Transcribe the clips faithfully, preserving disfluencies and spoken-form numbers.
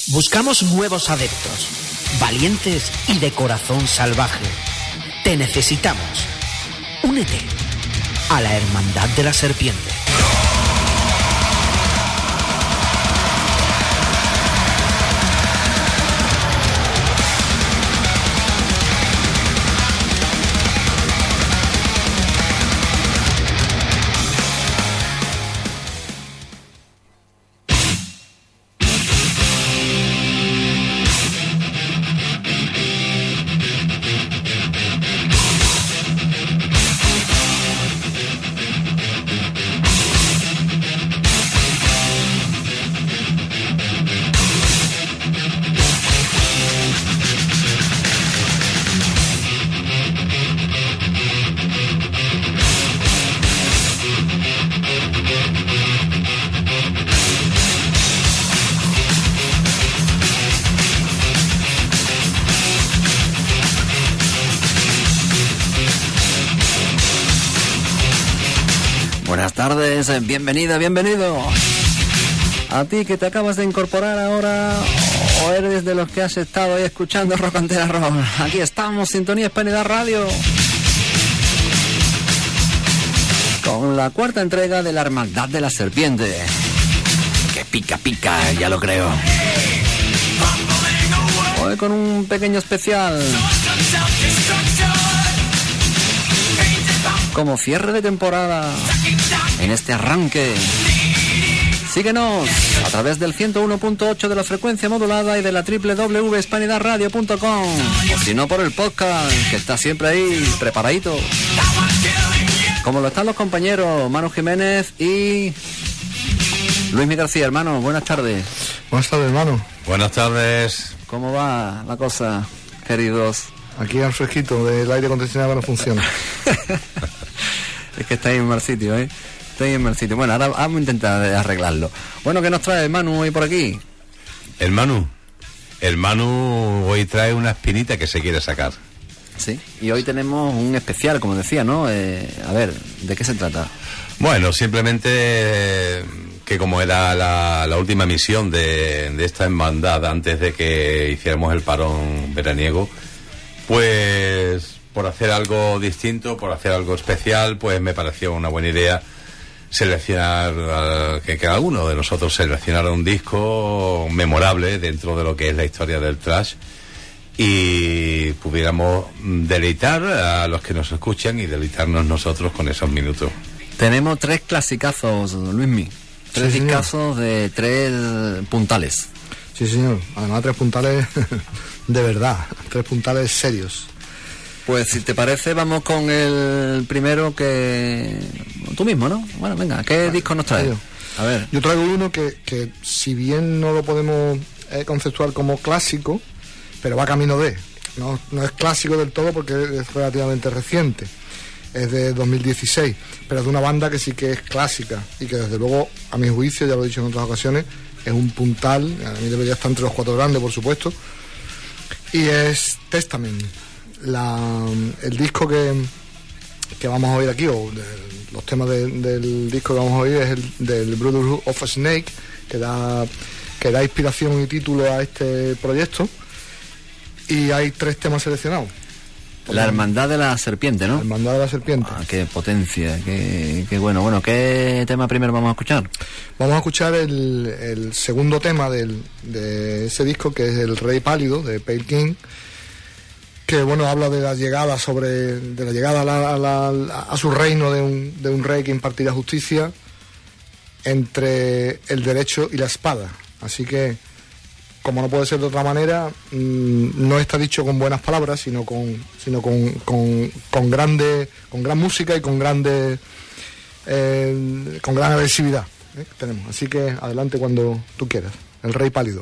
Buscamos nuevos adeptos, valientes y de corazón salvaje. Te necesitamos. Únete a la Hermandad de la Serpiente. Buenas tardes, bienvenida, bienvenido. A ti que te acabas de incorporar ahora, o eres de los que has estado ahí escuchando Rock and Roll. Aquí estamos, Sintonía Hispanidad Radio, con la cuarta entrega de la Hermandad de la Serpiente. Que pica, pica, ya lo creo. Hoy con un pequeño especial, como cierre de temporada, en este arranque. Síguenos a través del ciento uno punto ocho de la frecuencia modulada y de la doble u doble u doble u punto hispanidad radio punto com, o si no por el podcast, que está siempre ahí preparadito, como lo están los compañeros Manu Jiménez y Luismi García. Hermano, buenas tardes. Buenas tardes, hermano. Buenas tardes. ¿Cómo va la cosa, queridos? Aquí al fresquito del aire acondicionado no funciona. Es que estáis en mal sitio, ¿eh? Estáis en mal sitio. Bueno, ahora vamos a intentar arreglarlo. Bueno, ¿qué nos trae Manu hoy por aquí? El Manu. El Manu hoy trae una espinita que se quiere sacar. Sí, y hoy tenemos un especial, como decía, ¿no? Eh, a ver, ¿de qué se trata? Bueno, simplemente eh, que como era la, la última misión de, de esta hermandad antes de que hiciéramos el parón veraniego, pues por hacer algo distinto, por hacer algo especial, pues me pareció una buena idea seleccionar, uh, que cada uno de nosotros seleccionara un disco memorable dentro de lo que es la historia del thrash y pudiéramos deleitar a los que nos escuchan y deleitarnos nosotros con esos minutos. Tenemos tres clasicazos, Luismi. Tres sí, discazos de tres puntales. Sí, señor. Además, tres puntales de verdad. Tres puntales serios. Pues si te parece, vamos con el primero que... Tú mismo, ¿no? Bueno, venga, ¿qué vale, disco nos traes? A ver. Yo traigo uno que, que si bien no lo podemos eh, conceptuar como clásico, pero va camino de... No, no es clásico del todo porque es relativamente reciente. Es de dos mil dieciséis, pero es de una banda que sí que es clásica y que desde luego, a mi juicio, ya lo he dicho en otras ocasiones, es un puntal. A mí debería estar entre los cuatro grandes, por supuesto. Y es Testament. La, el disco que, que vamos a oír aquí, o de, los temas de, del disco que vamos a oír, es el del Brotherhood of a Snake, que da, que da inspiración y título a este proyecto. Y hay tres temas seleccionados. La Hermandad de la Serpiente, ¿no? La Hermandad de la Serpiente. Ah, qué potencia, qué, qué bueno. Bueno, ¿qué tema primero vamos a escuchar? Vamos a escuchar el, el segundo tema del, de ese disco, que es El Rey Pálido, de Pale King, que bueno, habla de la llegada sobre de la llegada a, la, a, la, a su reino de un, de un rey que impartirá justicia entre el derecho y la espada. Así que, como no puede ser de otra manera, mmm, no está dicho con buenas palabras, sino con sino con, con, con grande con gran música y con grande eh, con gran agresividad, ¿eh? Tenemos. Así que adelante cuando tú quieras. El Rey Pálido.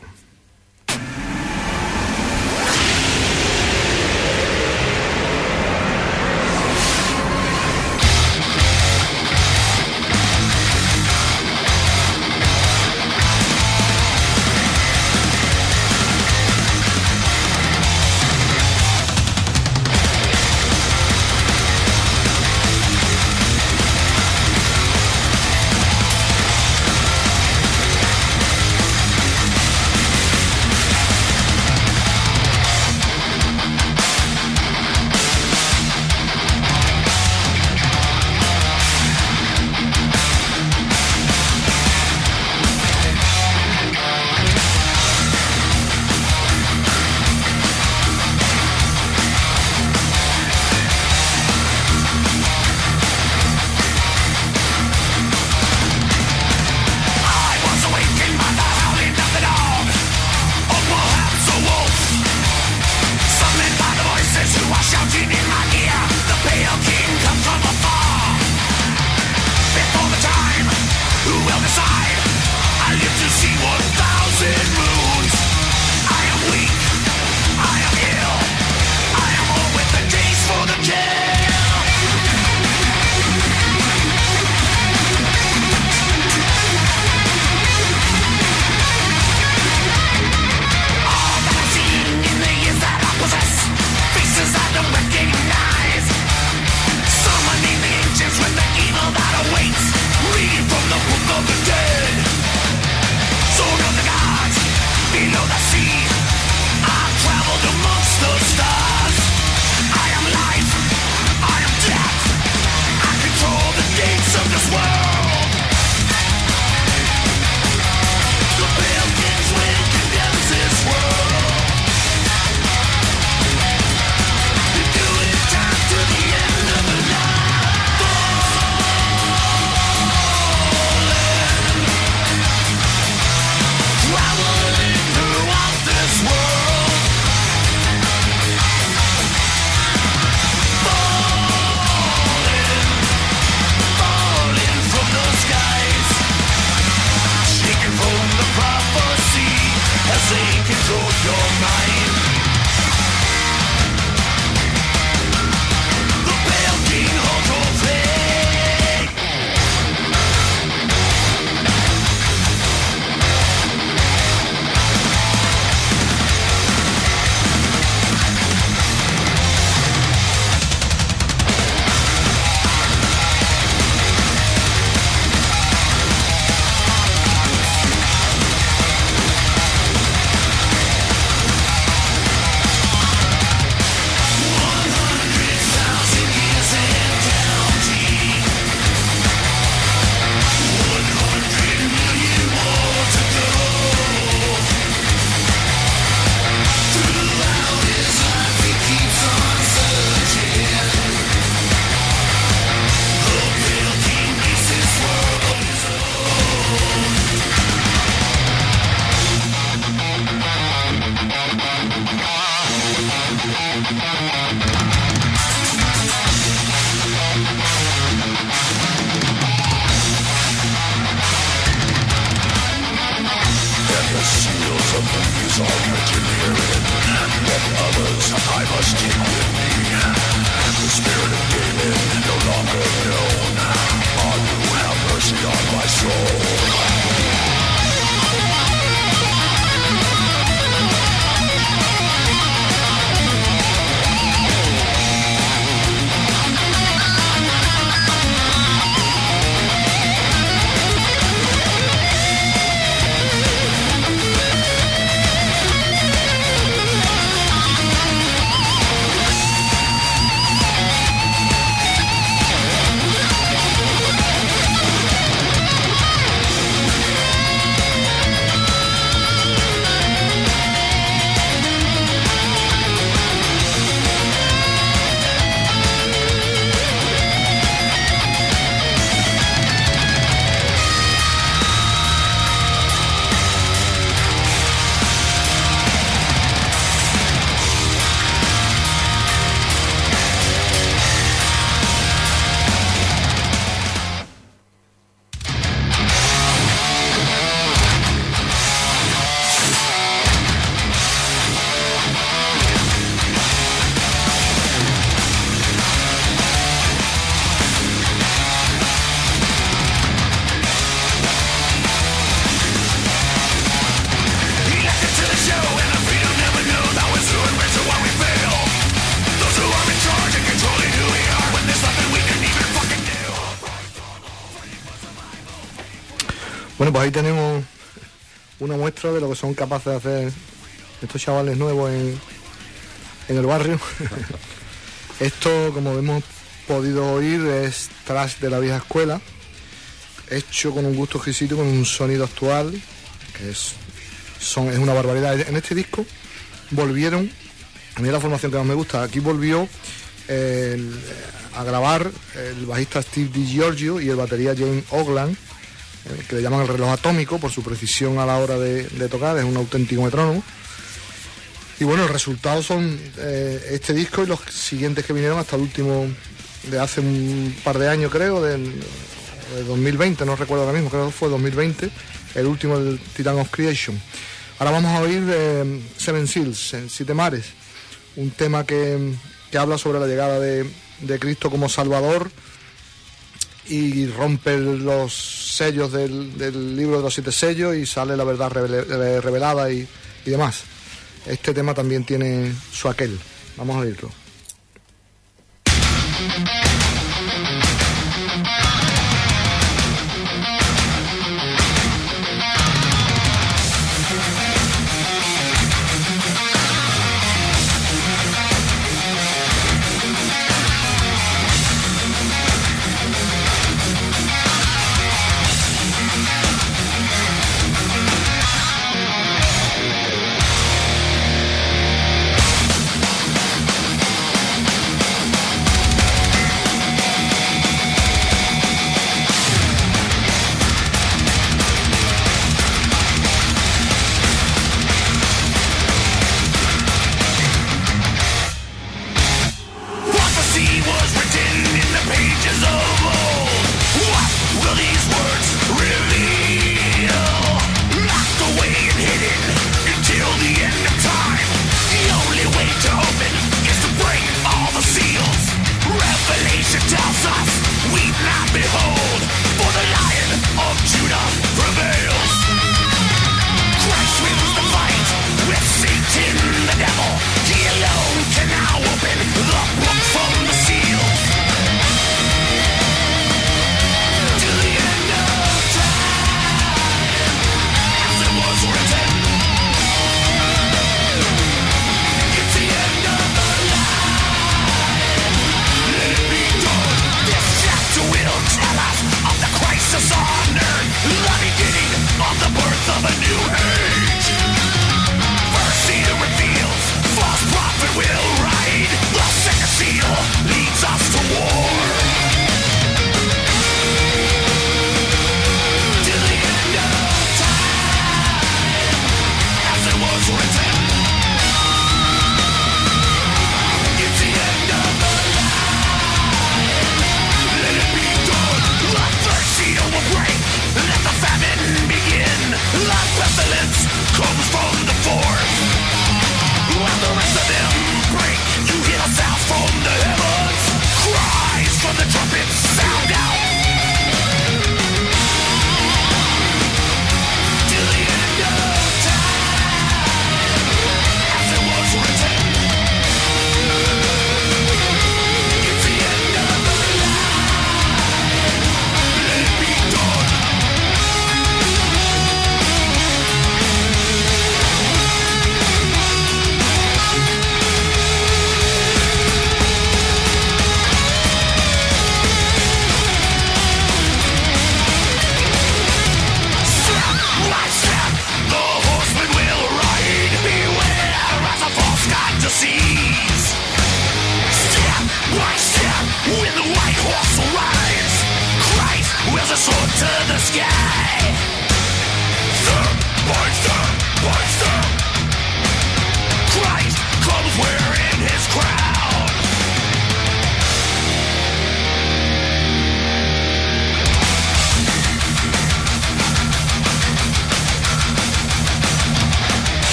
Bueno, pues ahí tenemos una muestra de lo que son capaces de hacer estos chavales nuevos en, en el barrio. Esto, como hemos podido oír, es thrash de la vieja escuela, hecho con un gusto exquisito, con un sonido actual, que es, son, es una barbaridad. En este disco volvieron, a mí la formación que más me gusta, aquí volvió el, a grabar el bajista Steve DiGiorgio y el batería James Ogland, que le llaman el reloj atómico por su precisión a la hora de, de tocar, es un auténtico metrónomo. Y bueno, el resultado son eh, este disco y los siguientes que vinieron hasta el último de hace un par de años, creo, del, de dos mil veinte, no recuerdo ahora mismo, creo que fue dos mil veinte, el último del Titan of Creation. Ahora vamos a oír de Seven Seals, en Siete Mares, un tema que, que habla sobre la llegada de, de Cristo como Salvador y rompe los sellos del, del libro de los siete sellos y sale la verdad revele, revelada y, y demás. Este tema también tiene su aquel. Vamos a oírlo.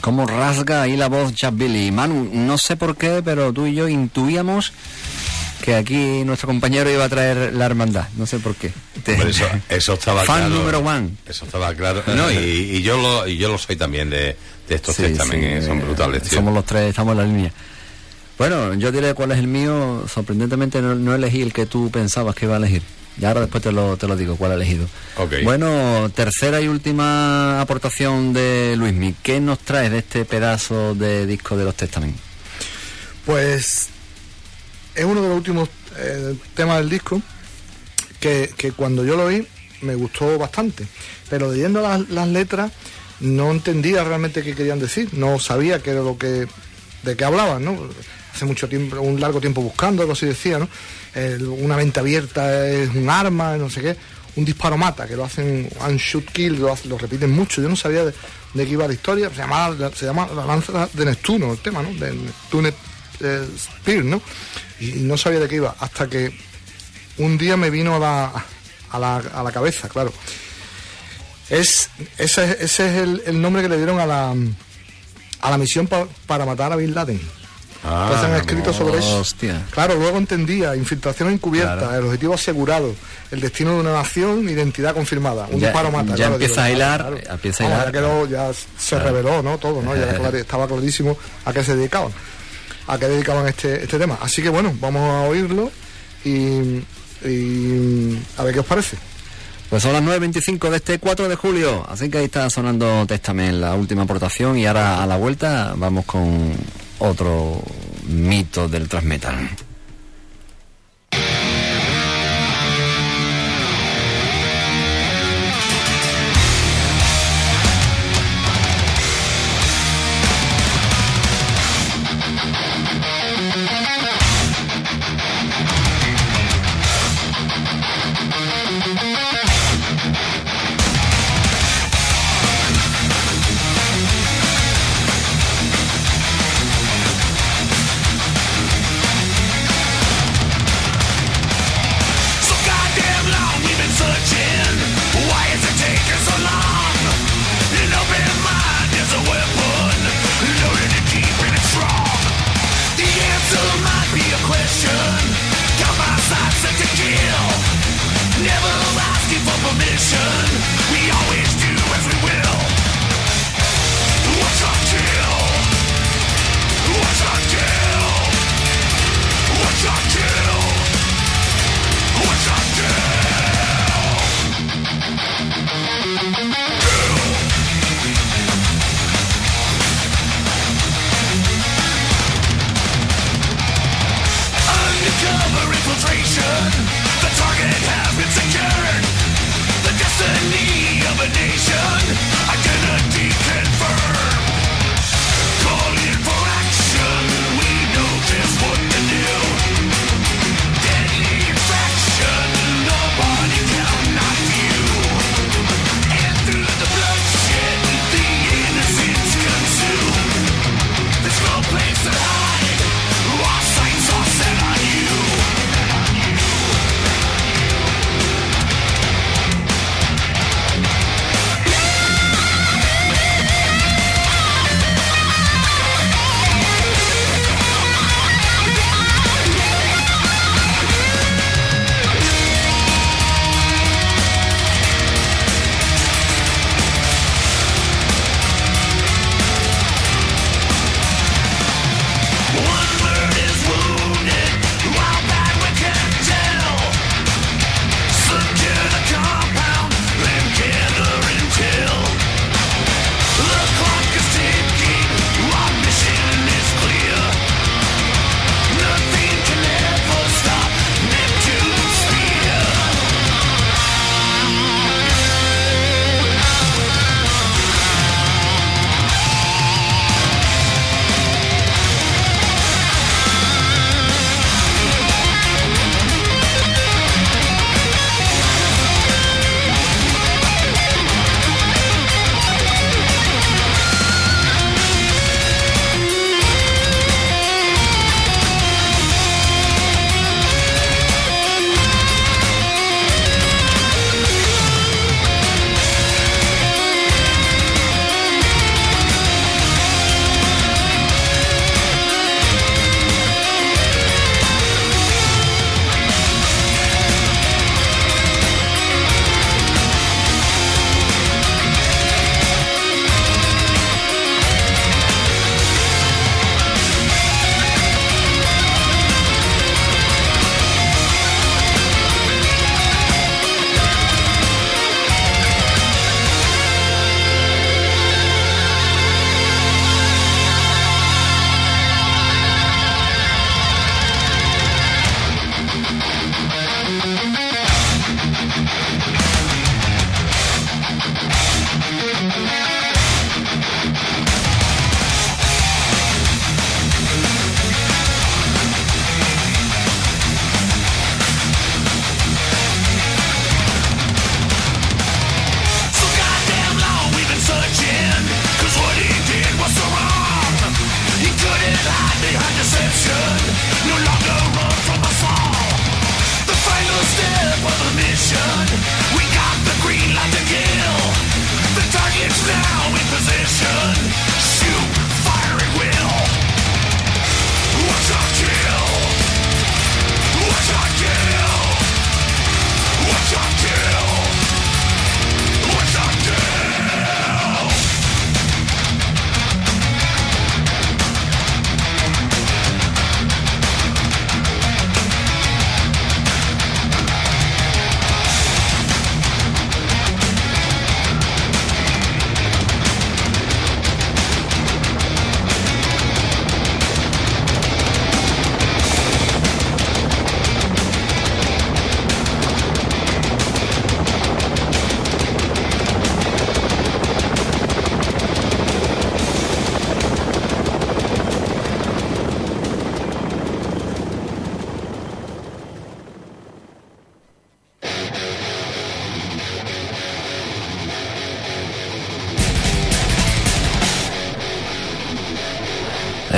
cómo rasga ahí la voz Chuck Billy. Manu, no sé por qué, pero tú y yo intuíamos que aquí nuestro compañero iba a traer la hermandad, no sé por qué. Hombre, eso, eso estaba Fan claro. número one. Eso estaba claro. No, y, y yo lo y yo lo soy también de, de estos Sí, tres también, sí, eh, son brutales, tío. Somos los tres, estamos en la línea. Bueno, yo diré cuál es el mío. Sorprendentemente no, no elegí el que tú pensabas que iba a elegir. Y ahora después te lo, te lo digo, cuál he elegido. Okay. Bueno, tercera y última aportación de Luismi. ¿Qué nos traes de este pedazo de disco de los Testament? Pues es uno de los últimos eh, temas del disco que, que cuando yo lo oí me gustó bastante, pero leyendo las, las letras no entendía realmente qué querían decir, no sabía qué era lo que de qué hablaban, ¿no? Hace mucho tiempo, un largo tiempo buscando, algo así decía, ¿no? El, una mente abierta es un arma, no sé qué, un disparo mata, que lo hacen un shoot kill, lo, lo repiten mucho. Yo no sabía de, de qué iba la historia. Se llama, se llama la lanza de Neptuno, el tema, ¿no? De Neptune eh, Spear, ¿no? Y no sabía de qué iba, hasta que un día me vino a la, a la, a la cabeza, claro. Es, ese, ese es el, el nombre que le dieron a la, a la misión pa, para matar a Bin Laden. Ah, Entonces han escrito sobre eso. Hostia. Claro, luego entendía, infiltración encubierta, Claro. el objetivo asegurado, el destino de una nación, identidad confirmada, un Ya- disparo mata. ya claro, empieza a hilar, claro. empieza a Vamos, hilar. ya, quedó, ya se Claro. reveló, ¿no? Todo, ¿no? Ya clar- estaba clarísimo a qué se dedicaban, a qué dedicaban este, este tema. Así que bueno, vamos a oírlo y, y a ver qué os parece. Pues son las nueve veinticinco de este cuatro de julio, así que ahí está sonando Testament, la última aportación, y ahora a la vuelta vamos con otro mito del thrash metal. So goddamn long we've been searching. Why is it taking so long? An open mind is a weapon, loaded and deep and it's strong. The answer might be a question. Count my sights set to kill. Never asking for permission. We always do as we will. What's our kill? What's our kill? What's our kill? What's our kill? Kill. Undercover infiltration. The target has been secured. The destiny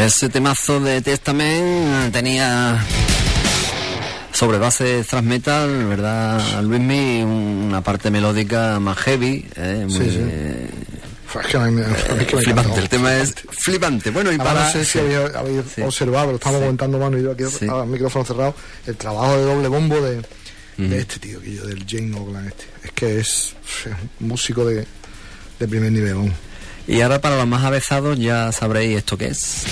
Ese temazo de Testament tenía sobre base thrash metal, ¿verdad, Luismi? Una parte melódica más heavy, ¿eh? Muy, Sí, sí. eh, Es que me- es que me flipante, encantó. el tema es flipante. Bueno, y Ahora para... no sé si habéis, habéis Sí. observado, lo estamos Sí. comentando Manu y yo aquí Sí. al micrófono cerrado, el trabajo de doble bombo de, de este tío, que yo, del Jane Oglan este. Es que es, es un músico de, de primer nivel. ¿no? Y ahora para los más avezados ya sabréis esto qué es.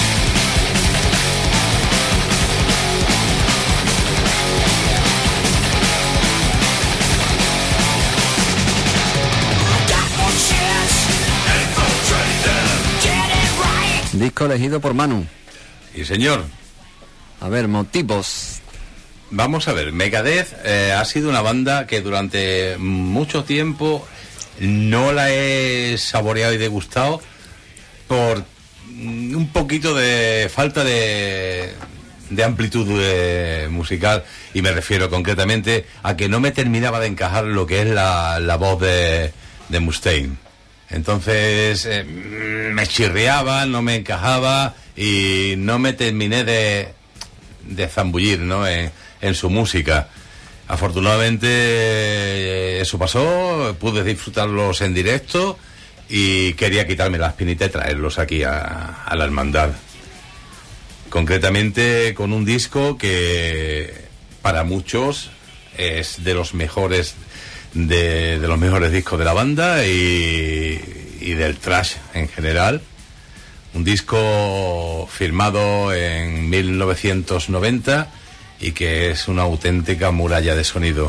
Disco elegido por Manu. Y señor, A ver, motivos. vamos a ver, Megadeth eh, ha sido una banda que durante mucho tiempo no la he saboreado y degustado por mm, un poquito de falta de, de amplitud eh, musical, y me refiero concretamente a que no me terminaba de encajar lo que es la, la voz de, de Mustaine. Entonces eh, me chirriaba, no me encajaba y no me terminé de, de zambullir, ¿no? en, en su música. Afortunadamente eh, eso pasó, pude disfrutarlos en directo y quería quitarme la espinita y traerlos aquí a, a la hermandad. Concretamente con un disco que para muchos es de los mejores de, de los mejores discos de la banda y, y del thrash en general. Un disco firmado en mil novecientos noventa y que es una auténtica muralla de sonido.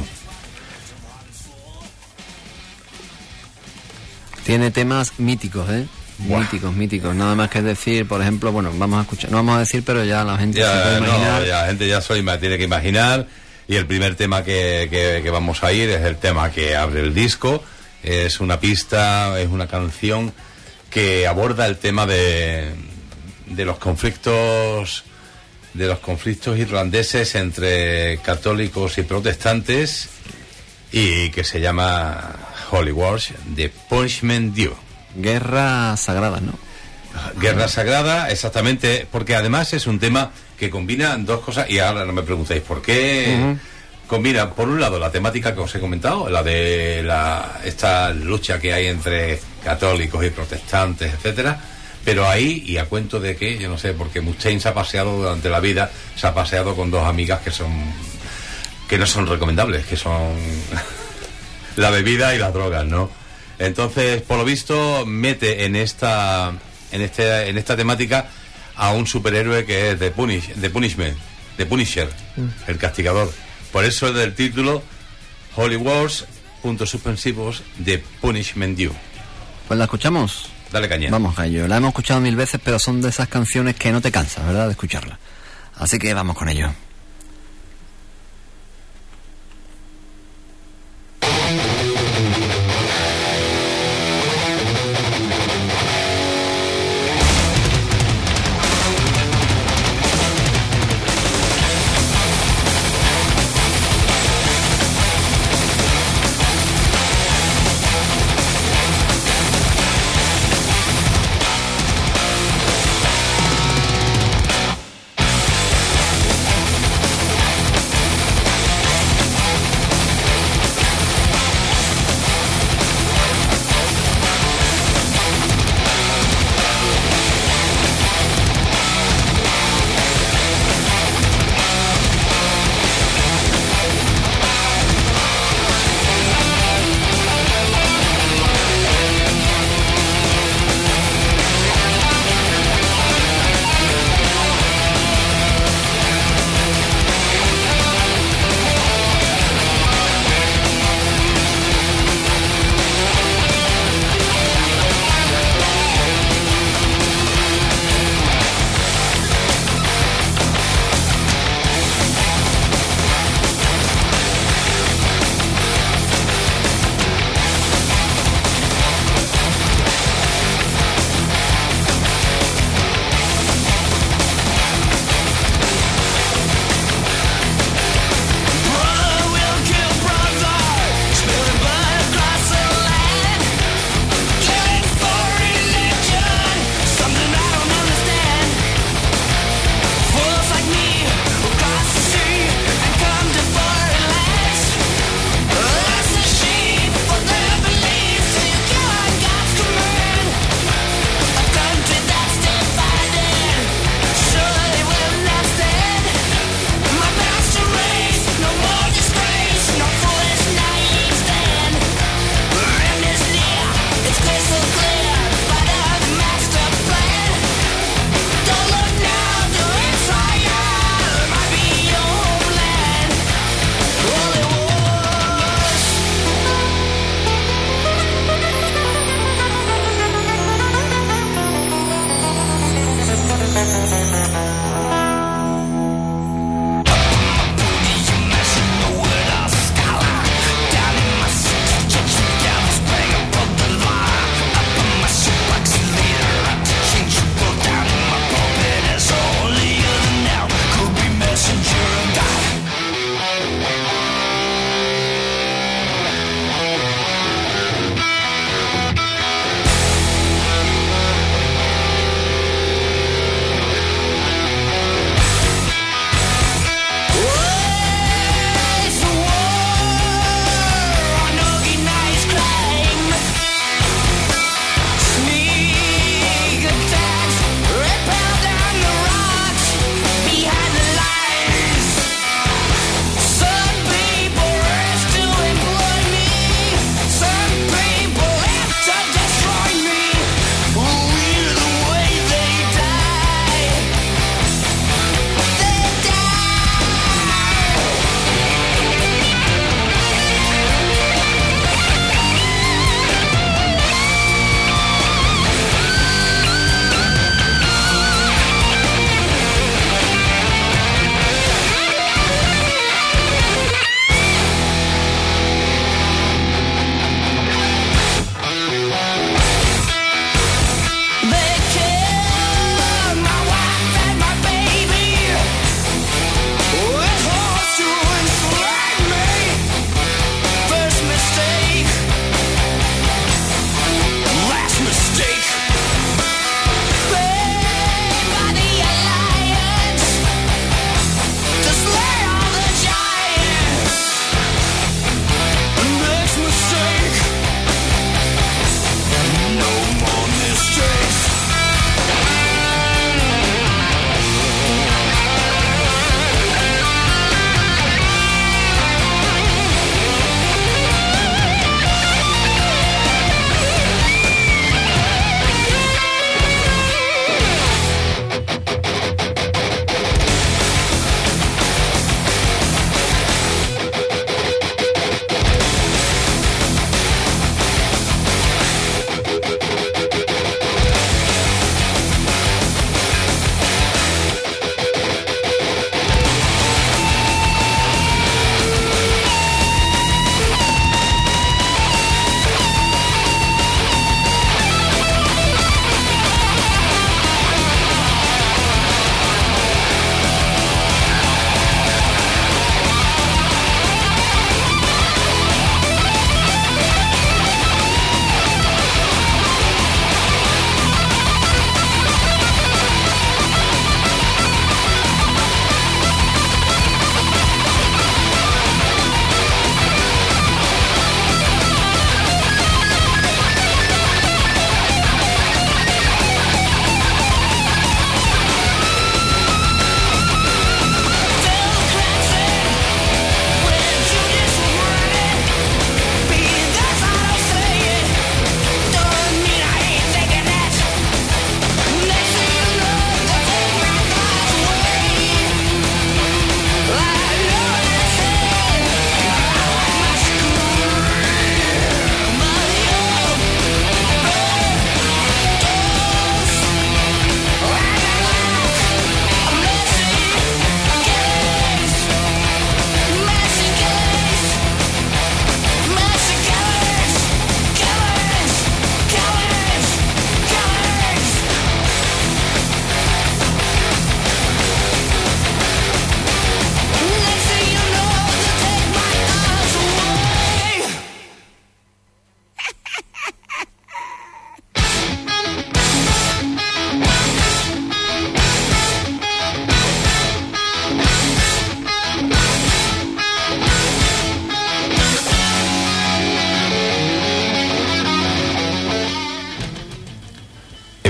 Tiene temas míticos, ¿eh? Buah. Míticos, míticos. Nada más que decir, por ejemplo, bueno, vamos a escuchar, no vamos a decir, pero ya la gente se Ya, puede no, imaginar. ya la gente ya se lo tiene que imaginar. Y el primer tema que, que, que vamos a ir es el tema que abre el disco. Es una pista, es una canción que aborda el tema de, de los conflictos de los conflictos irlandeses entre católicos y protestantes, y que se llama Holy Wars de Punishment Due. Guerra sagrada, ¿no? Guerra Sagrada, exactamente, porque además es un tema que combina dos cosas, y ahora no me preguntéis por qué. Ujú. Combina, por un lado, la temática que os he comentado, la de la esta lucha que hay entre católicos y protestantes, etcétera, pero ahí, y a cuento de que, yo no sé, porque Mustaine se ha paseado durante la vida, se ha paseado con dos amigas que son que no son recomendables, que son la bebida y las drogas, ¿no? Entonces, por lo visto, mete en esta en este en esta temática a un superhéroe que es The Punish, The Punishment, The Punisher, mm. el castigador. Por eso es del título Holy Wars, puntos suspensivos, de Punishment Due. Pues la escuchamos. Dale caña. Vamos a ello. La hemos escuchado mil veces, pero son de esas canciones que no te cansas, ¿verdad?, de escucharla. Así que vamos con ello.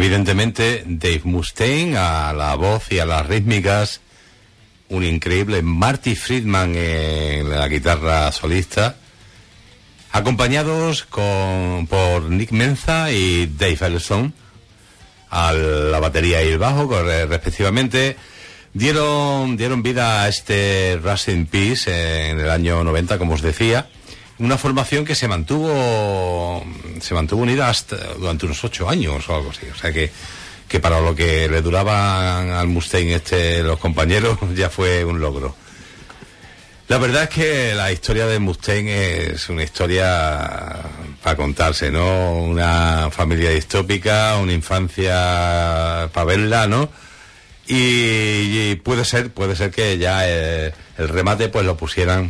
Evidentemente, Dave Mustaine a la voz y a las rítmicas, un increíble Marty Friedman en la guitarra solista, acompañados con, por Nick Menza y Dave Ellison a la batería y el bajo, respectivamente. Dieron, dieron vida a este Rust in Peace en el año noventa, como os decía. Una formación que se mantuvo se mantuvo unida hasta durante unos ocho años o algo así. O sea que, que para lo que le duraban al Mustaine este los compañeros ya fue un logro. La verdad es que la historia de Mustaine es una historia para contarse, ¿no? Una familia distópica, una infancia para verla, ¿no? Y, y puede ser, puede ser que ya el, el remate pues lo pusieran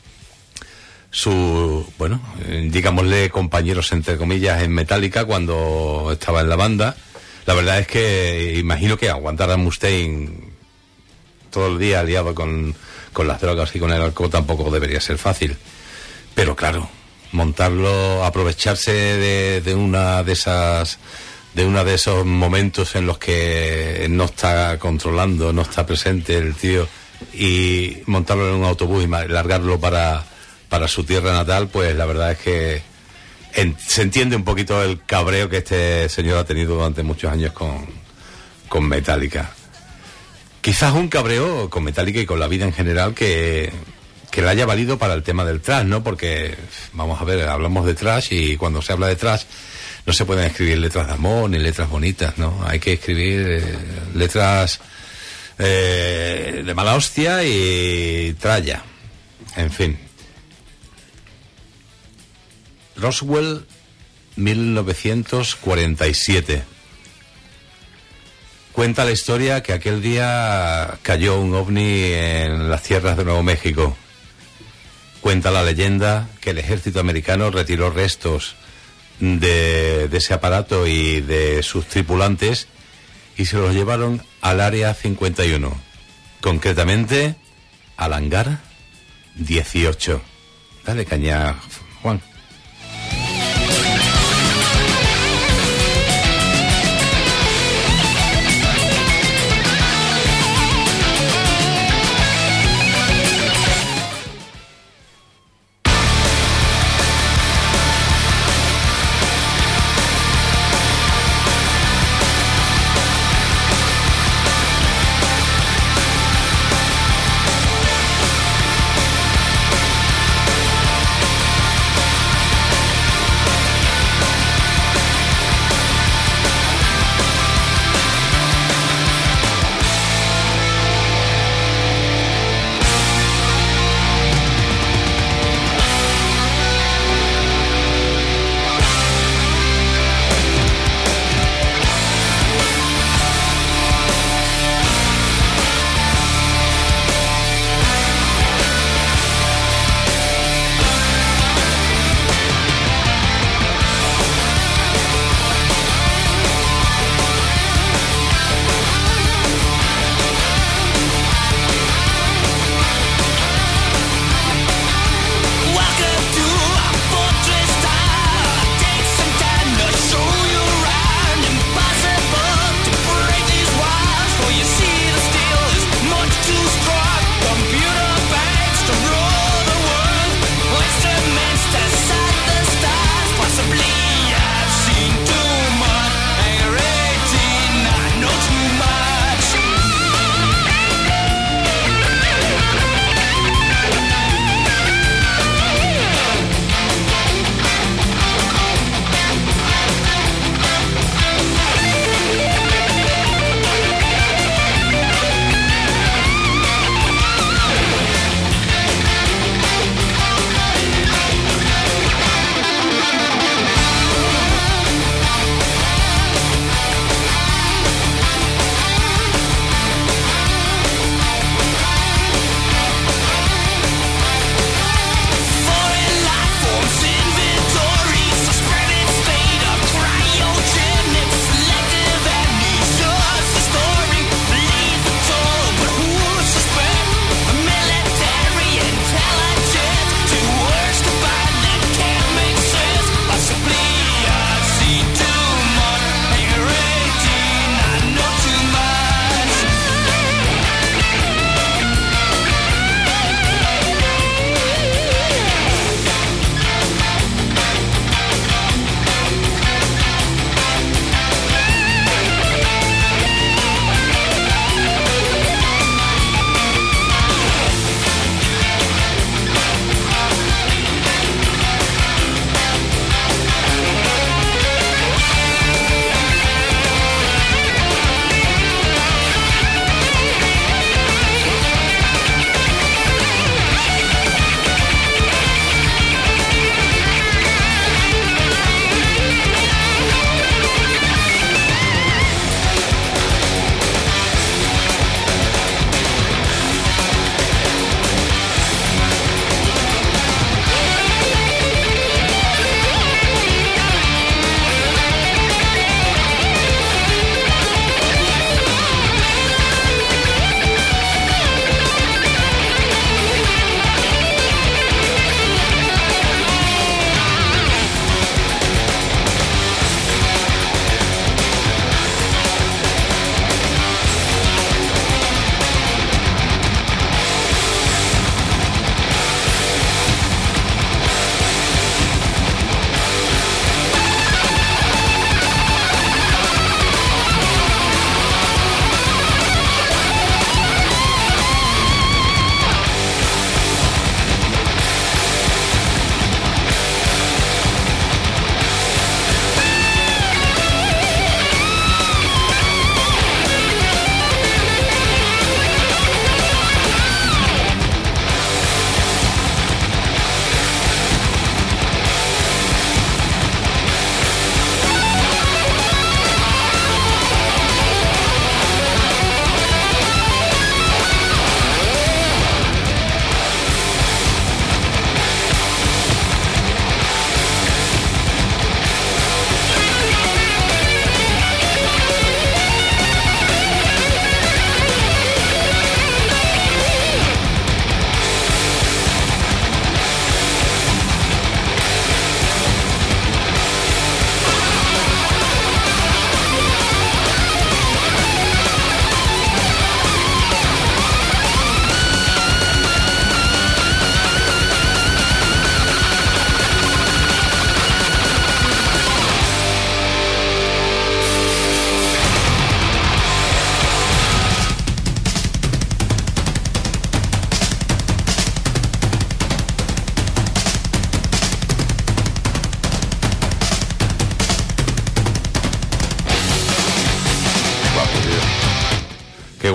su, bueno, digámosle compañeros entre comillas en Metallica cuando estaba en la banda. La verdad es que imagino que aguantar a Mustaine todo el día liado con, con las drogas y con el alcohol tampoco debería ser fácil. Pero claro, montarlo, aprovecharse de, de una de esas, de uno de esos momentos en los que no está controlando, no está presente el tío, y montarlo en un autobús y largarlo para para su tierra natal, pues la verdad es que en, se entiende un poquito el cabreo que este señor ha tenido durante muchos años con, con Metallica. Quizás un cabreo con Metallica y con la vida en general que, que le haya valido para el tema del thrash, ¿no? Porque, vamos a ver, hablamos de thrash y cuando se habla de thrash no se pueden escribir letras de amor ni letras bonitas, ¿no? Hay que escribir eh, letras eh, de mala hostia y tralla. En fin. Roswell, mil novecientos cuarenta y siete. Cuenta la historia que aquel día cayó un ovni en las tierras de Nuevo México. Cuenta la leyenda que el ejército americano retiró restos de, de ese aparato y de sus tripulantes y se los llevaron al área cincuenta y uno, concretamente al hangar dieciocho. Dale caña, Juan.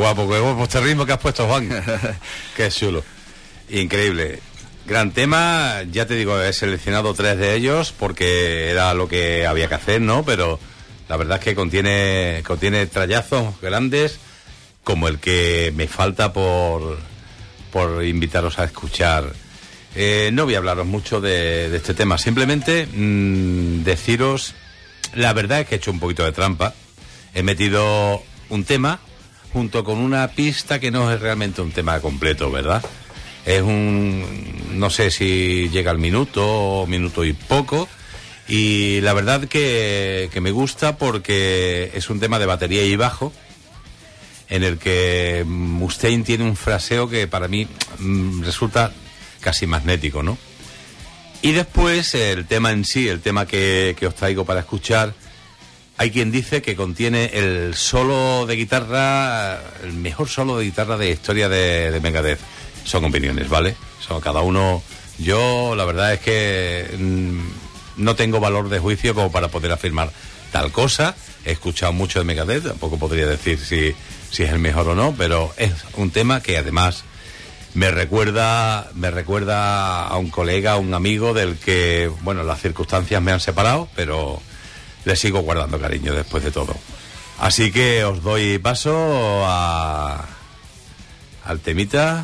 guapo, qué guapo este ritmo que has puesto, Juan. Qué chulo. Increíble. Gran tema, ya te digo, he seleccionado tres de ellos porque era lo que había que hacer, ¿no? Pero la verdad es que contiene, contiene trallazos grandes, como el que me falta por, por invitaros a escuchar. Eh, no voy a hablaros mucho de, de este tema, simplemente mmm, deciros, la verdad es que he hecho un poquito de trampa. He metido un tema junto con una pista que no es realmente un tema completo, ¿verdad? Es un... no sé si llega al minuto o minuto y poco. Y la verdad que, que me gusta porque es un tema de batería y bajo, en el que Mustaine tiene un fraseo que para mí mmm, resulta casi magnético, ¿no? Y después el tema en sí, el tema que, que os traigo para escuchar, hay quien dice que contiene el solo de guitarra, el mejor solo de guitarra de historia de, de Megadeth. Son opiniones, ¿vale? Son cada uno. Yo, la verdad es que mmm, no tengo valor de juicio como para poder afirmar tal cosa. He escuchado mucho de Megadeth, tampoco podría decir si, si es el mejor o no, pero es un tema que además me recuerda, me recuerda a un colega, a un amigo del que, bueno, las circunstancias me han separado, pero le sigo guardando cariño después de todo. Así que os doy paso a al temita.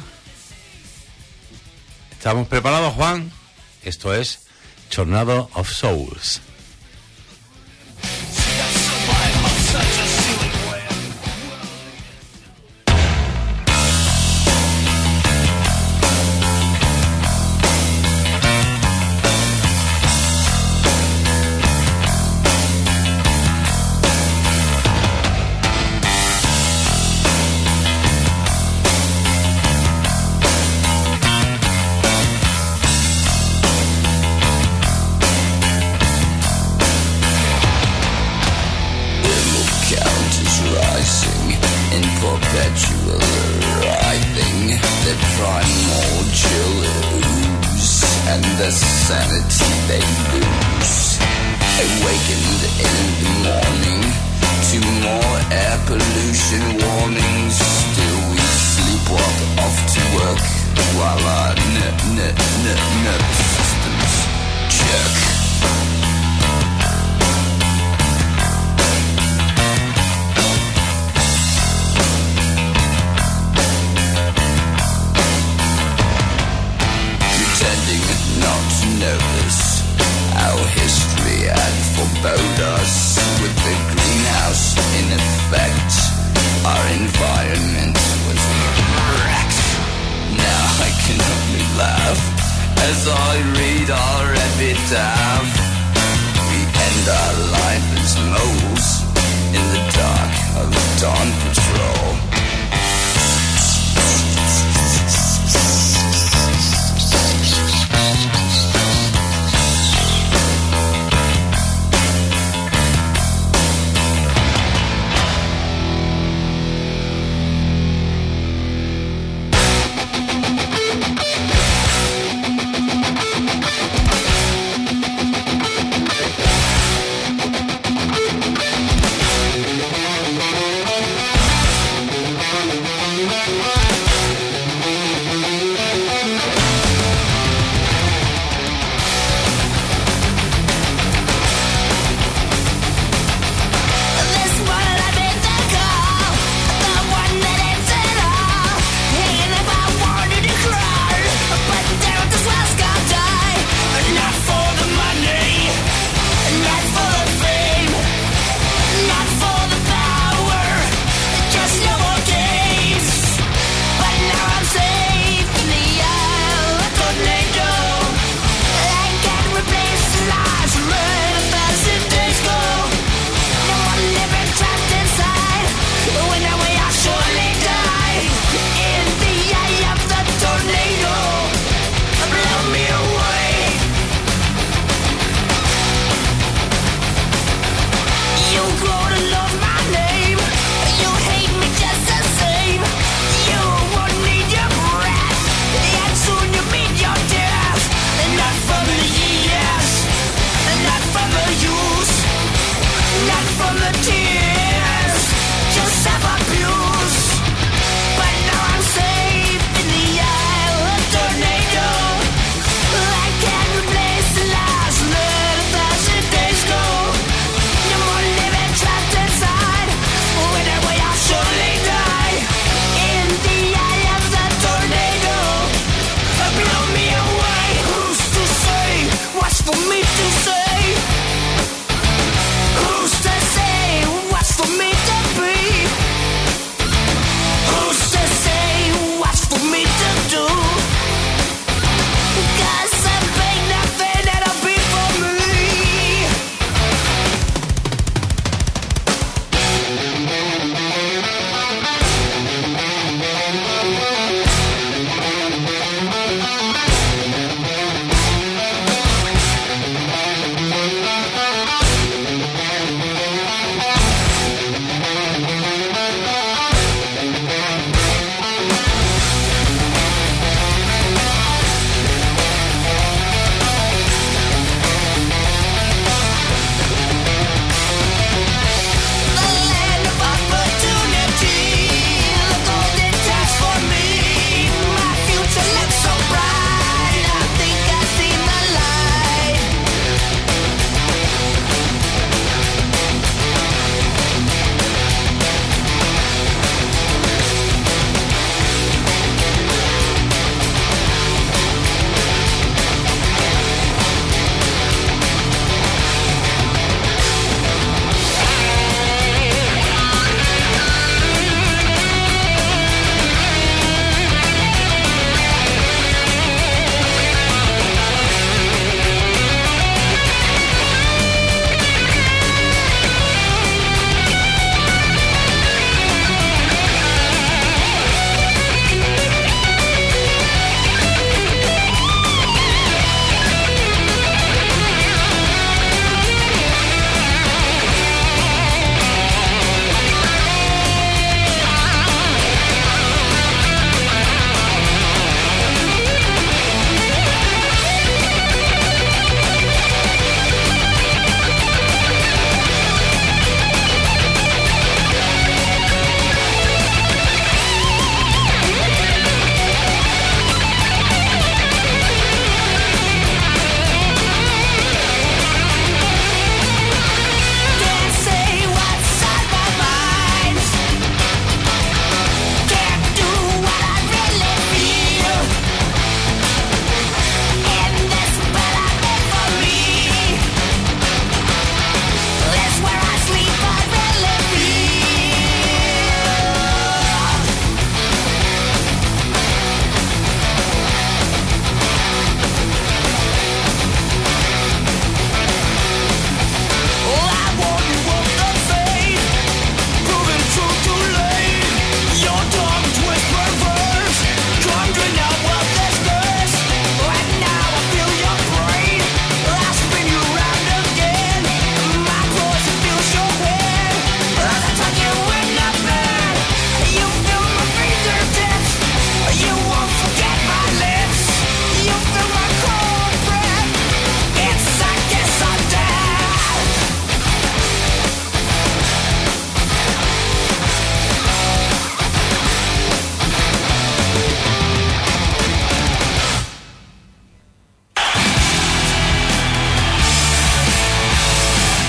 ¿Estamos preparados, Juan? Esto es Tornado of Souls.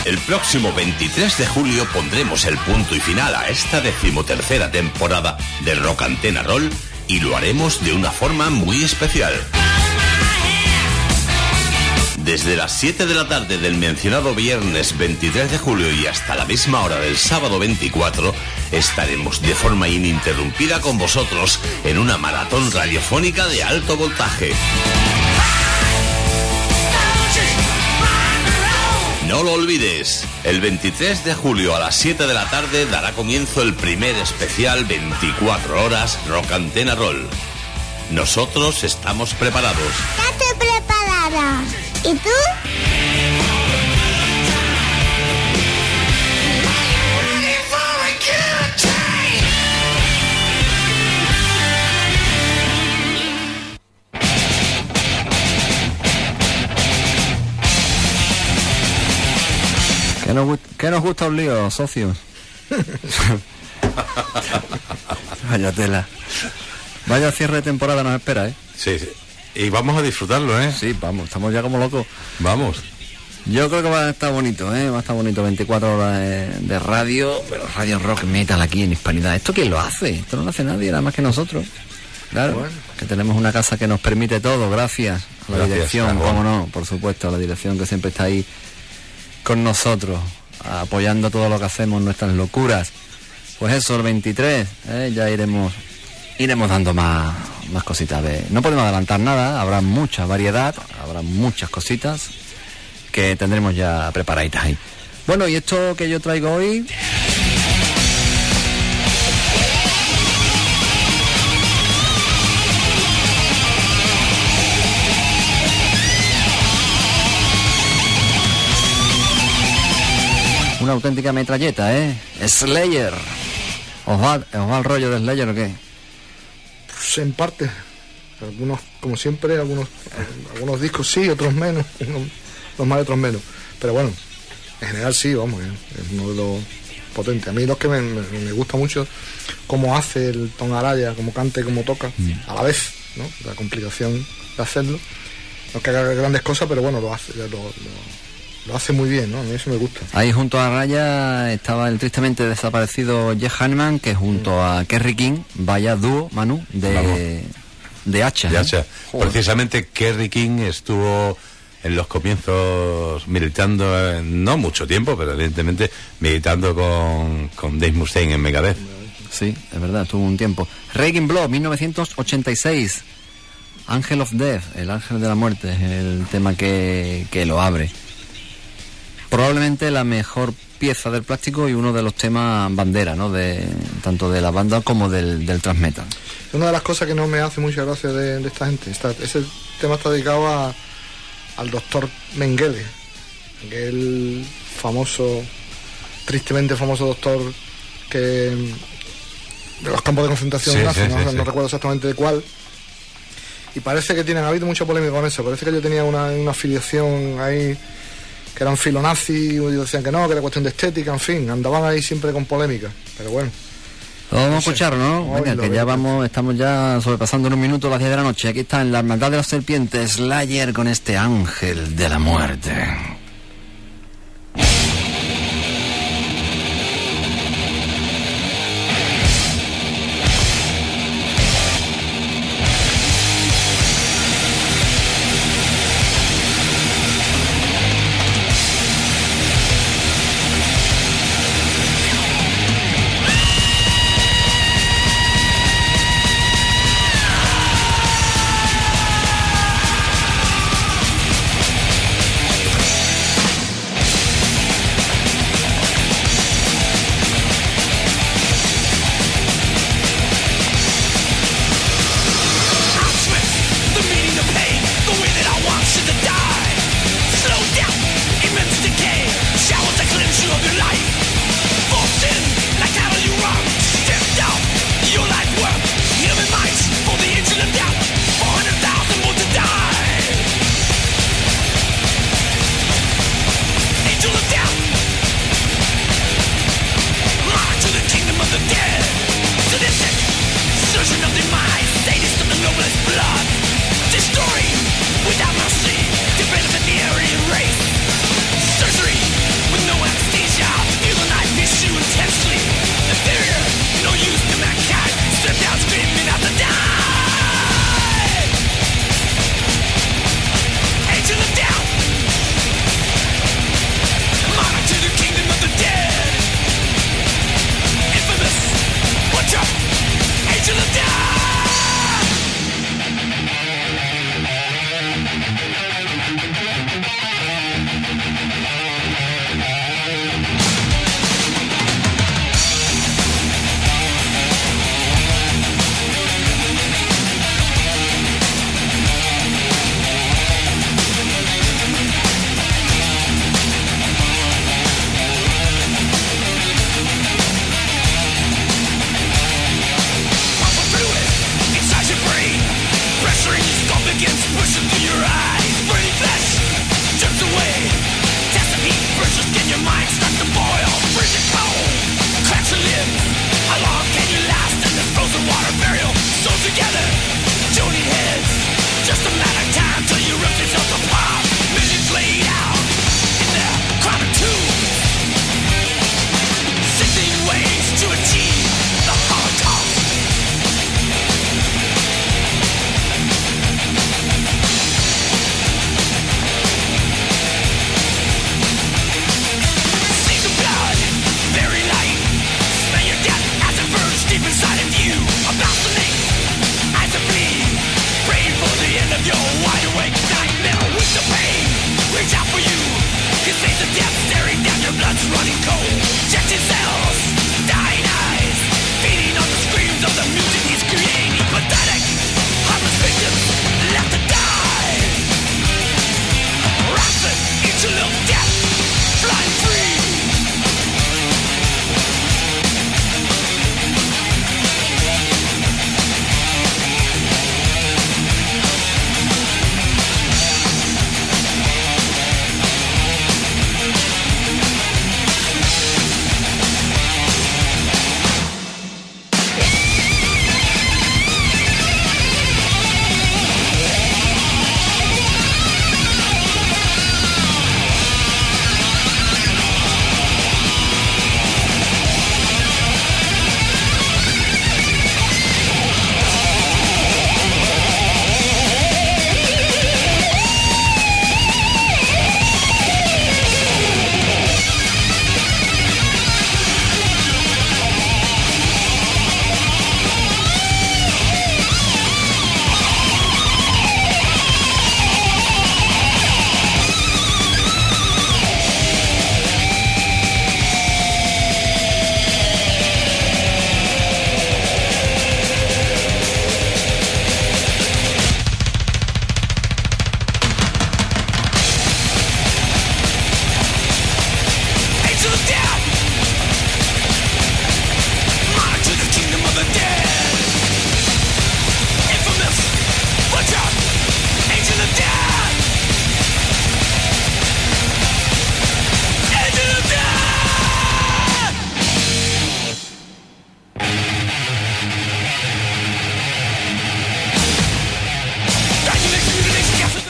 El próximo veintitrés de julio pondremos el punto y final a esta decimotercera temporada de Rock Antena Roll y lo haremos de una forma muy especial. Desde las siete de la tarde del mencionado viernes veintitrés de julio y hasta la misma hora del sábado veinticuatro, estaremos de forma ininterrumpida con vosotros en una maratón radiofónica de alto voltaje. No lo olvides, el veintitrés de julio a las siete de la tarde dará comienzo el primer especial veinticuatro horas Rock Antena Roll. Nosotros estamos preparados. Ya estoy preparada. ¿Y tú? ¿Qué nos, ¿Qué nos gusta un lío, socios? Vaya tela. Vaya cierre de temporada nos espera, ¿eh? Sí, sí. Y vamos a disfrutarlo, ¿eh? Sí, vamos, estamos ya como locos. Vamos. Yo creo que va a estar bonito, ¿eh? Va a estar bonito, veinticuatro horas de, de radio, pero radio rock metal aquí en Hispanidad. ¿Esto quién lo hace? Esto no lo hace nadie, nada más que nosotros. Claro, bueno, que tenemos una casa que nos permite todo, gracias a la Gracias, dirección, claro. cómo no, por supuesto, a la dirección que siempre está ahí con nosotros, apoyando todo lo que hacemos, nuestras locuras. Pues eso, el veintitrés, ¿eh? Ya iremos iremos dando más, más cositas. De... No podemos adelantar nada, habrá mucha variedad, habrá muchas cositas que tendremos ya preparaditas ahí. Bueno, y esto que yo traigo hoy... Una auténtica metralleta, ¿eh? Slayer. ¿Os va, os va el rollo de Slayer o qué? Pues en parte. Algunos, como siempre, algunos algunos discos sí, otros menos. Unos, unos más y otros menos. Pero bueno, en general sí, vamos, es, es uno de los potentes. A mí los que me, me, me gusta mucho cómo hace el Tom Araya, cómo canta y cómo toca, mm. a la vez, ¿no? La complicación de hacerlo. No es que haga grandes cosas, pero bueno, lo hace, lo, lo, lo hace muy bien, ¿no? A mí eso me gusta. Ahí junto a Raya estaba el tristemente desaparecido Jeff Hanneman, que junto mm. a Kerry King, vaya dúo, Manu, de, de Hacha. De Hacha. ¿Eh? Precisamente Kerry King estuvo en los comienzos militando, eh, no mucho tiempo, pero evidentemente militando con, con Dave Mustaine en Megadeth. Sí, es verdad, tuvo un tiempo. Raging Blood, mil novecientos ochenta y seis. Angel of Death, el ángel de la muerte, es el tema que, que lo abre. Probablemente la mejor pieza del Plástico y uno de los temas bandera, ¿no? De, tanto de la banda como del, del thrash metal. Una de las cosas que no me hace mucha gracia de, de esta gente, esta, ese tema está dedicado a, al doctor Mengele, que es el famoso, tristemente famoso doctor que de los campos de concentración sí, nazi, sí, ¿no? Sí, no sí. recuerdo exactamente de cuál. Y parece que tienen, ha habido mucha polémica con eso. Parece que yo tenía una, una afiliación ahí que eran filonazi, y decían que no, que era cuestión de estética, en fin, andaban ahí siempre con polémica. Pero bueno. Lo vamos No a sé. escuchar, ¿no? Ay, Venga, lo que veo. ya vamos, estamos ya sobrepasando en un minuto las diez de la noche. Aquí está en la Hermandad de las Serpientes, Slayer con este ángel de la muerte. Without mercy, dependent on the Aryan race. Surgery with no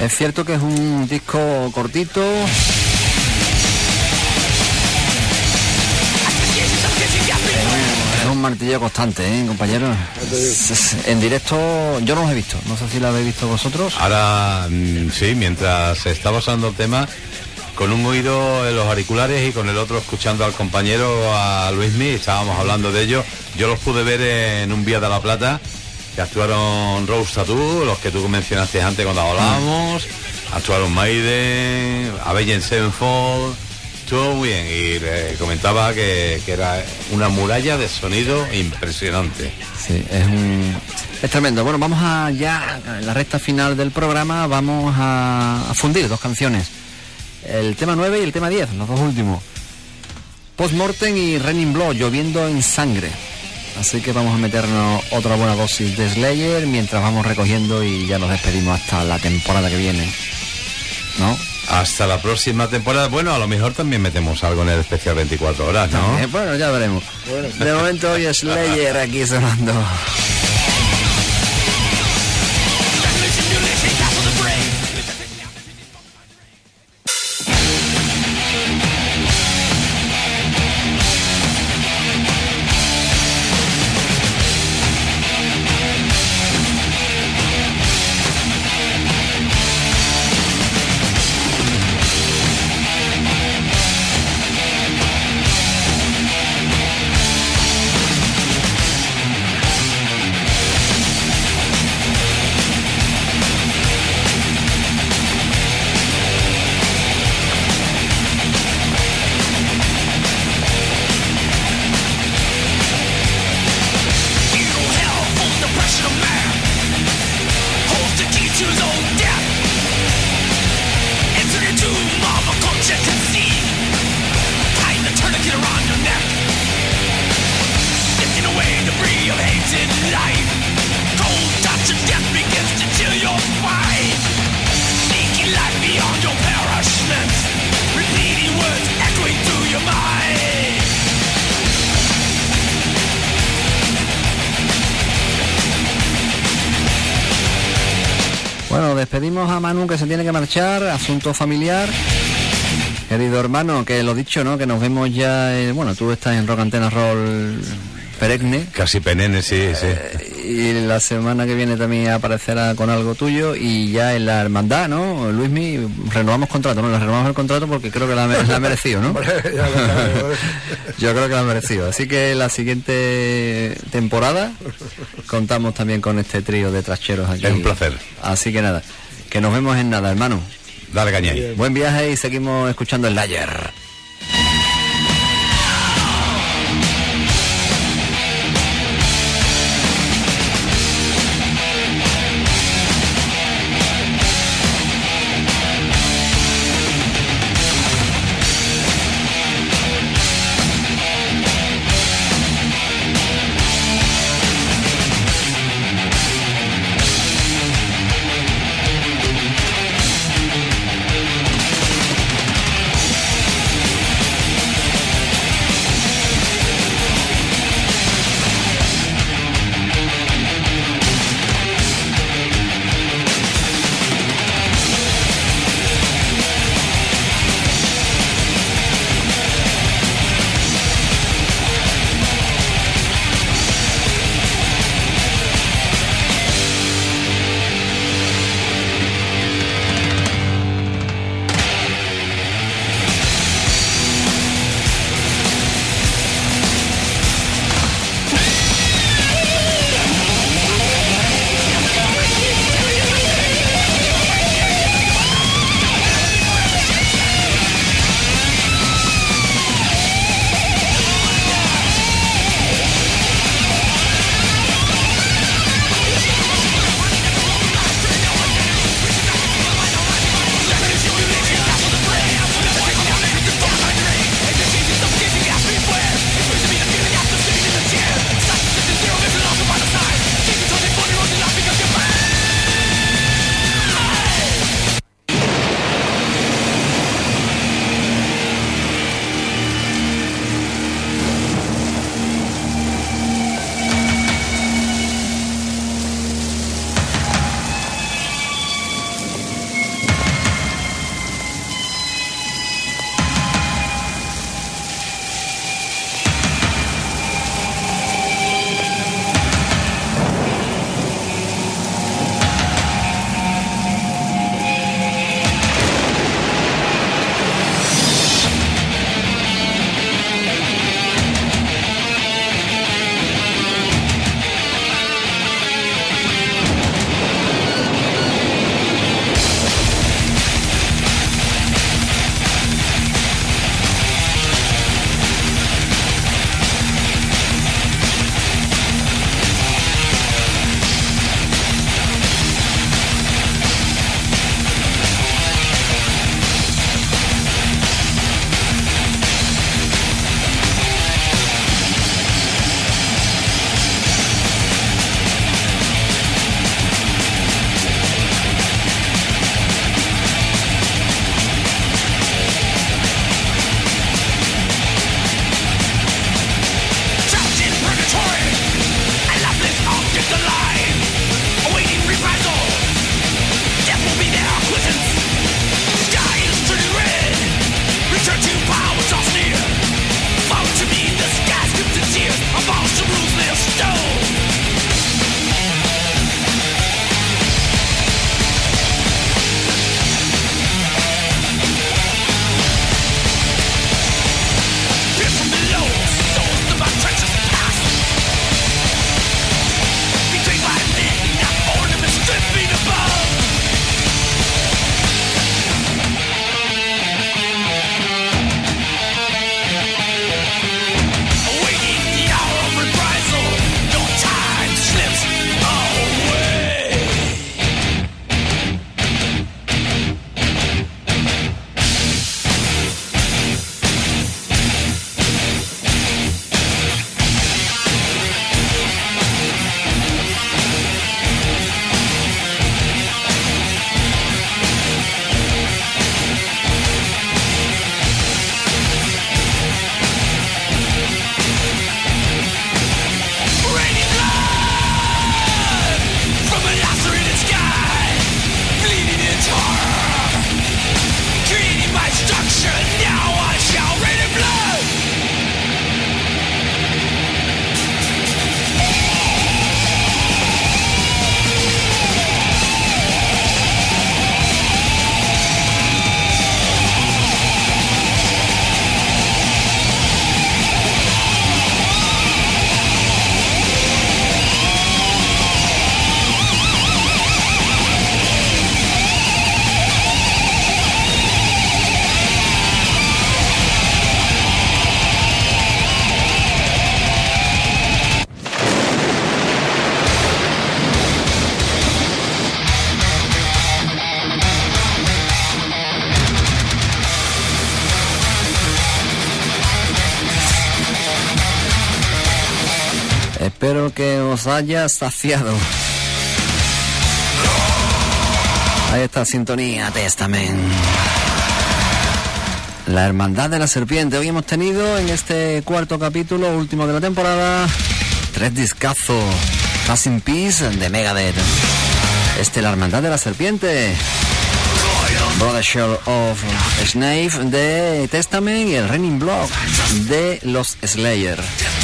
Es cierto que es un disco cortito. Es un martillo constante, ¿eh, compañeros? En directo yo no los he visto, no sé si lo habéis visto vosotros. Ahora, mm, sí, mientras estaba usando el tema, con un oído en los auriculares y con el otro escuchando al compañero, a Luismi, estábamos hablando de ello. Yo los pude ver en un Vía de la Plata, que actuaron Rose Tattoo, los que tú mencionaste antes cuando hablábamos, actuaron Maiden, Avenged Sevenfold. Estuvo muy bien y le comentaba que, que era una muralla de sonido impresionante. Sí, es un... es tremendo. Bueno, vamos a ya, en la recta final del programa, vamos a, a fundir dos canciones. El tema nueve y el tema diez, los dos últimos. Postmortem y Raining Blood, Lloviendo en Sangre. Así que vamos a meternos otra buena dosis de Slayer mientras vamos recogiendo y ya nos despedimos hasta la temporada que viene, ¿no? Hasta la próxima temporada. Bueno, a lo mejor también metemos algo en el especial veinticuatro horas, ¿no? Eh, bueno, ya veremos. Bueno. De momento hoy es Slayer aquí sonando. Bueno, despedimos a Manu, que se tiene que marchar, asunto familiar. Querido hermano, que lo dicho, ¿no? Que nos vemos ya, eh, bueno, tú estás en Rock Antena Roll perenne. Casi penene, sí, sí. Eh, y la semana que viene también aparecerá con algo tuyo y ya en la hermandad, ¿no? Luismi, renovamos contrato, ¿no? Le renovamos el contrato porque creo que la, la ha merecido, ¿no? Yo creo que la ha merecido. Así que la siguiente temporada contamos también con este trío de tracheros aquí. Es un placer. Así que nada, que nos vemos en nada, hermano. Dale caña ahí. Buen viaje y seguimos escuchando el Slayer. Espero que os haya saciado. Ahí está sintonía Testament. La Hermandad de la Serpiente. Hoy hemos tenido en este cuarto capítulo, último de la temporada, tres discazos. Passing Peace de Megadeth. Este, La Hermandad de la Serpiente. Brotherhood of Snake de Testament y el Raining Blood de los Slayer.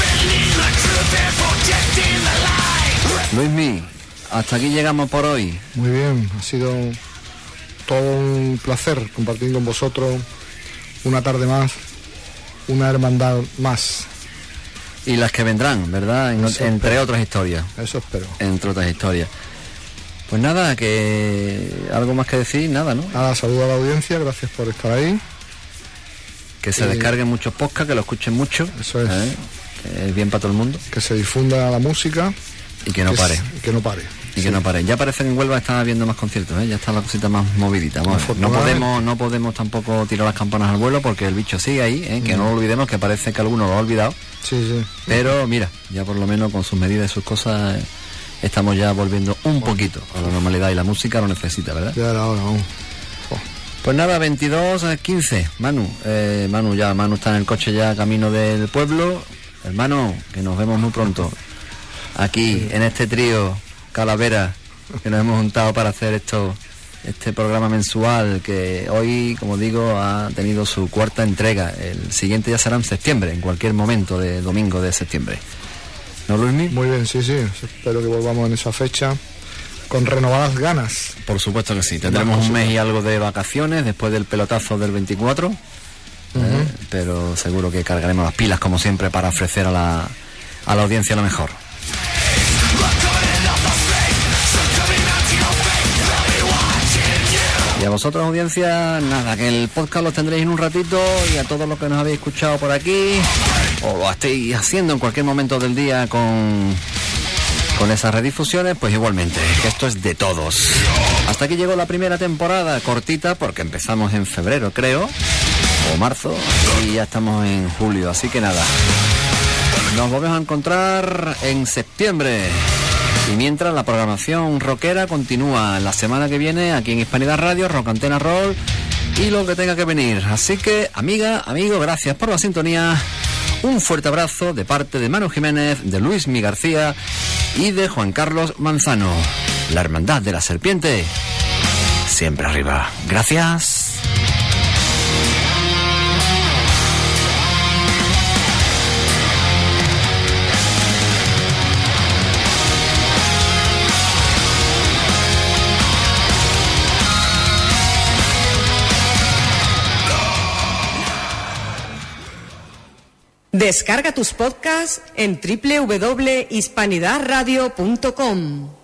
Luismi, hasta aquí llegamos por hoy. Muy bien, ha sido todo un placer compartir con vosotros una tarde más, una hermandad más. Y las que vendrán, ¿verdad? En, entre espero. otras historias. Eso espero. Entre otras historias. Pues nada, que algo más que decir, nada, ¿no? Nada, saludo a la audiencia, gracias por estar ahí. Que se y... descarguen muchos podcasts, que lo escuchen mucho. Eso es. ¿eh? Que es bien para todo el mundo. Que se difunda la música. Y que no que pare. Es, que no pare. Y sí. que no pare. Ya parece que en Huelva está habiendo más conciertos, ¿eh? Ya está la cosita más movidita. Vamos, no podemos no podemos tampoco tirar las campanas al vuelo porque el bicho sigue ahí, ¿eh? Que mm. no lo olvidemos, que parece que alguno lo ha olvidado. Sí, sí. Pero mira, ya por lo menos con sus medidas y sus cosas... Eh, estamos ya volviendo un poquito a la normalidad y la música lo necesita, ¿verdad? Ya era hora, vamos. Oh. Pues nada, veintidós a quince. Manu, eh, Manu ya, Manu está en el coche ya camino del pueblo. Hermano, que nos vemos muy pronto. Aquí, en este trío Calavera, que nos hemos juntado para hacer esto, este programa mensual, que hoy, como digo, ha tenido su cuarta entrega. El siguiente ya será en septiembre, en cualquier momento de domingo de septiembre. ¿No, Luismi? Muy bien, sí, sí. Espero que volvamos en esa fecha con renovadas ganas. Por supuesto que sí. Tendremos un mes y algo de vacaciones después del pelotazo del veinticuatro. Uh-huh. eh, pero seguro que cargaremos las pilas, como siempre, para ofrecer a la, a la audiencia lo mejor. Y a vosotros, audiencia, nada, que el podcast lo tendréis en un ratito, y a todos los que nos habéis escuchado por aquí, o lo estéis haciendo en cualquier momento del día con, con esas redifusiones, pues igualmente, que esto es de todos. Hasta aquí llegó la primera temporada, cortita, porque empezamos en febrero, creo, o marzo, y ya estamos en julio, así que nada, nos volvemos a encontrar en septiembre. Y mientras, la programación rockera continúa la semana que viene aquí en Hispanidad Radio, Rock Antena Roll y lo que tenga que venir. Así que, amiga, amigo, gracias por la sintonía. Un fuerte abrazo de parte de Manu Jiménez, de Luismi García y de Juan Carlos Manzano. La Hermandad de la Serpiente, siempre arriba. Gracias. Descarga tus podcasts en doble u doble u doble u punto hispanidad radio punto com.